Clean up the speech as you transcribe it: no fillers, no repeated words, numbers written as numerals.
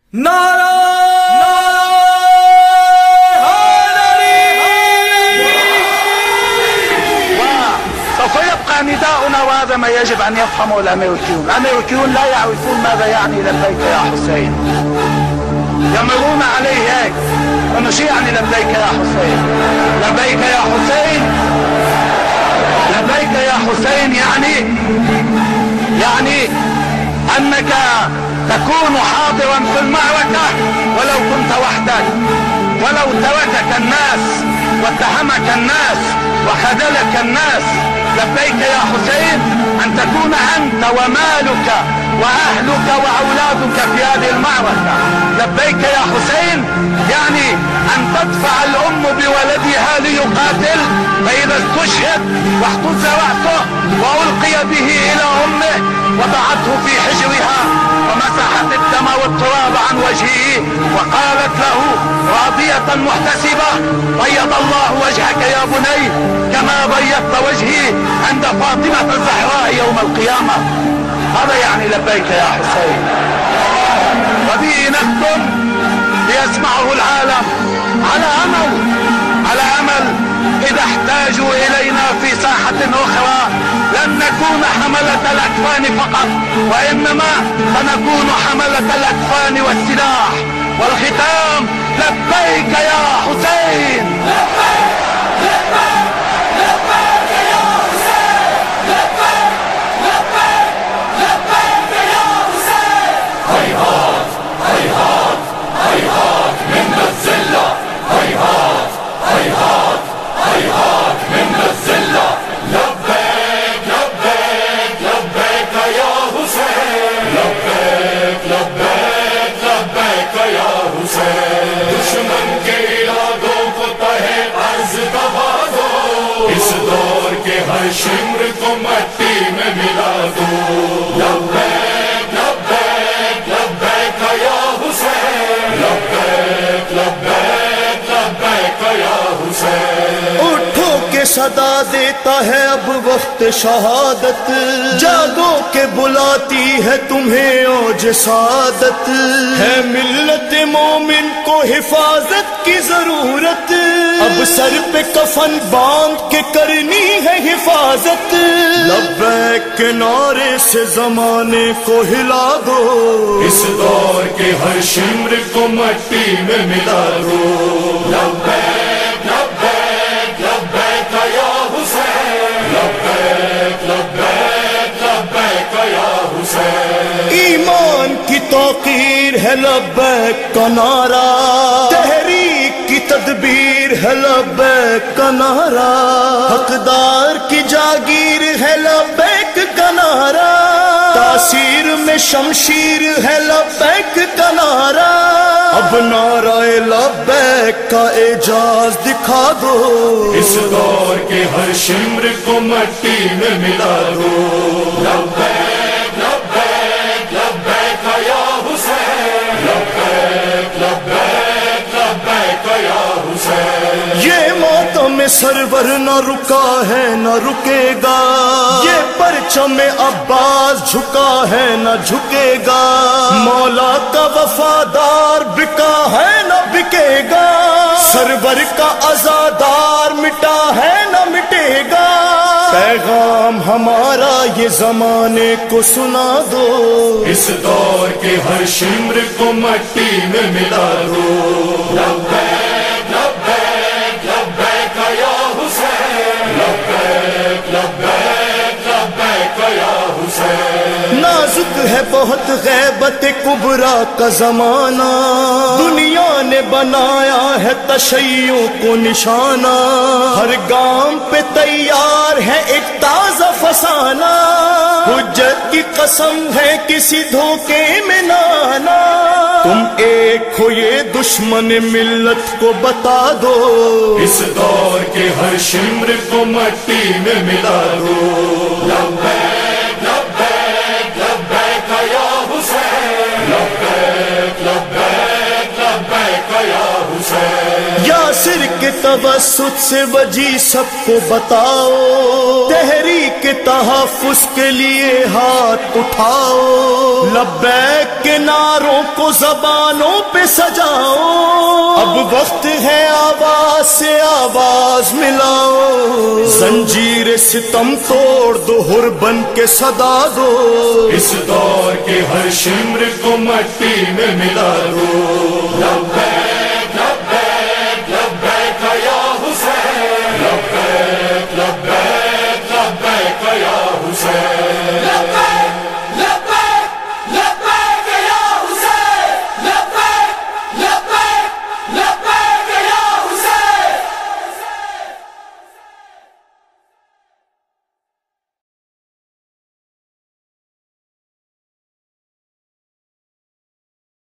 وسوف يبقى نداؤنا، وهذا ما يجب أن يفهمه الأمريكيون. الأمريكيون لا يعرفون ماذا يعني لبيك يا حسين، يمرون عليه هيك انه شو يعني لبيك يا حسين. لبيك يا حسين، لبيك يا حسين يعني انك تكون حاضرا في المعركة ولو كنت وحدك، ولو تركك الناس واتهمك الناس وخذلك الناس. لبيك يا حسين ان تكون انت ومالك واهلك واولادك في هذه المعركة. لبيك يا حسين يعني ان تدفع الام بولدها ليقاتل، فاذا استشهد واحتز رأسه والقي به الى امه وضعته في حجرها ومسحت الدم والتراب عن وجهه وقالت له راضية محتسبة: بيض الله وجهك يا بني كما بيضت وجهي عند فاطمة الزهراء يوم القيامة. هذا يعني لبيك يا حسين. وبه نختم ليسمعه العالم على أمل إذا احتاجوا إلينا في ساحة أخرى لن نكون حملة الأكفان فقط، وإنما سنكون حملة الأكفان والسلاح. والختام: لبيك يا حسين. शिम्र को मट्टी में मिला दो। लब्बैक लब्बैक लब्बैक या हुसैन, लब्बैक लब्बैक लब्बैक या हुसैन। उठो के सदा देता है अब वक्त शहादत, जागो के बुलाती है तुम्हें औज सादत। है मिल्लत मोमिन को हिफाजत की जरूरत, अब सर पे कफन बांध के करनी है हिफाजत। लब्बैक के नारे से जमाने को हिला दो, इस दौर के हर शिम्र को मट्टी में मिला दो। लब्बैक लब्बैक लब्बैक या हुसैन, लब्बैक लब्बैक लब्बैक या हुसैन। ईमान की तौकीर है लब्बैक का नारा, तहरीक की तदबीर है लब्बैक का नारा, हकदार की जागीर है लब्बैक का नारा, तासीर में शमशीर है लब्बैक का नारा। अब नाराए लब्बैक का एजाज दिखा दो, इस दौर के हर शिम्र को मट्टी में मिला दो। लब्बैक लब्बैक लब्बैक या हुसैन, लब्बैक लब्बैक लब्बैक या हुसैन। ये मातम में सरवर न रुका है न रुकेगा, ये परचम अब्बास झुका है न झुकेगा, मौला का वफादार बिका है न बिकेगा, सरवर का अज़ादार मिटा है न मिटेगा। पैगाम हमारा ये जमाने को सुना दो, इस दौर के हर शिम्र को मट्टी में मिला दो। लब्बैक लब्बैक लब्बैक या हुसैन, लब्बैक लब्बैक लब्बैक या हुसैन। नाजुक है बहुत गैबत कुबरा का जमाना, दुनिया ने बनाया है तशय्युं को निशाना, हर गांव पे तैयार है एक ताजा फसाना, हुज्जत की कसम है किसी धोखे में ना आना। तुम एक हो ये दुश्मन मिल्लत को बता दो, इस दौर के हर शिम्र को मट्टी में मिला दो। लब्बैक लब्बैक लब्बैक या हुसैन, लब्बैक लब्बैक लब्बैक या हुसैन। यासिर के तवस्सुत से वजी सबको बताओ, تحریک تحفظ کے لیے ہاتھ اٹھاؤ، لبیک کے نعروں کو زبانوں پہ سجاؤ، اب وقت ہے آواز سے آواز ملاؤ، زنجیر ستم توڑ دو، حر بن کے صدا دو، اس دور کے ہر شمر کو مٹی میں ملا دو، لبیک